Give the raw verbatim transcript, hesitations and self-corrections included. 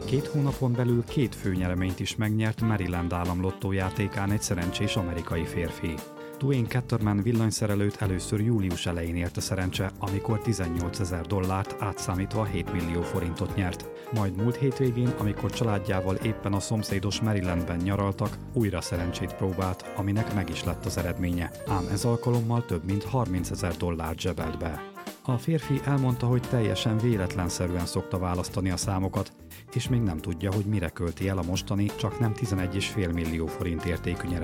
Két hónapon belül két főnyereményt is megnyert Maryland államlottó játékán egy szerencsés amerikai férfi. Dwayne Catterman villanyszerelőt először július elején érte szerencse, amikor tizennyolcezer dollárt átszámítva hét millió forintot nyert. Majd múlt hétvégén, amikor családjával éppen a szomszédos Marylandben nyaraltak, újra szerencsét próbált, aminek meg is lett az eredménye. Ám ez alkalommal több mint harmincezer dollárt zsebelt be. A férfi elmondta, hogy teljesen véletlenszerűen szokta választani a számokat, és még nem tudja, hogy mire költi el a mostani, csak nem tizenegy egész öt millió forint értékű nyereményt.